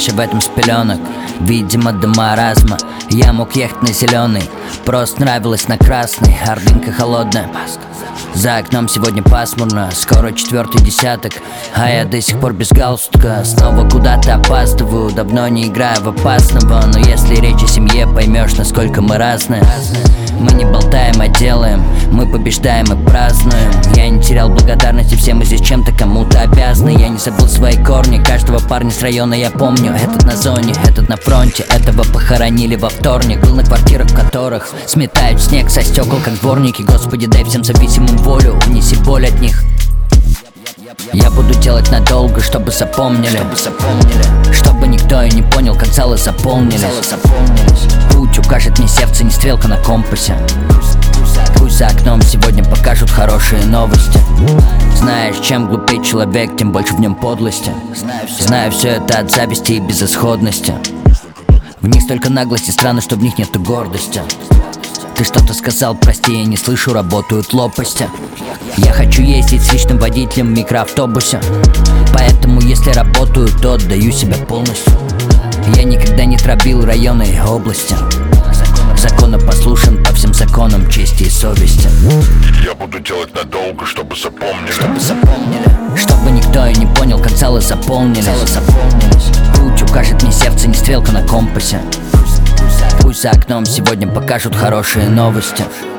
раньше в этом с пеленок. Видимо, до маразма я мог ехать на зеленый, просто нравилось на красный. Ордынка холодная, за окном сегодня пасмурно, скоро 4-й десяток, а я до сих пор без галстука. Снова куда-то опаздываю, давно не играю в опасного. Но если речь о семье, поймешь, насколько мы разные. Мы не болтаем, а делаем, мы побеждаем и празднуем. Я не терял благодарности, все мы здесь чем-то кому-то обязаны. Я не забыл свои корни, каждого парня с района я помню. Этот на зоне, этот на фронте, этого похоронили во вторник. Был на квартирах, в которых сметают снег со стекол, как дворники. Господи, дай всем зависимым волю, унеси боль от них. Я буду делать надолго, чтобы запомнили, чтобы никто и не понял, как залы заполнились. Путь укажет мне сердце, не стрелка на компасе. Пусть за окном сегодня покажут хорошие новости. Знаешь, чем глупее человек, тем больше в нем подлости. Знаю все это от зависти и безысходности. В них столько наглости, странно, что в них нету гордости. Ты что-то сказал, прости, я не слышу, работают лопасти. Я хочу ездить с личным водителем в микроавтобусе, поэтому если работаю, то отдаю себя полностью. Я никогда не травил районы и области. Законопослушен по всем законам чести и совести. Я буду делать надолго, чтобы запомнили, чтобы никто и не понял, как залы заполнились. Путь укажет мне сердце, не стрелка на компасе. Пусть за окном сегодня покажут хорошие новости.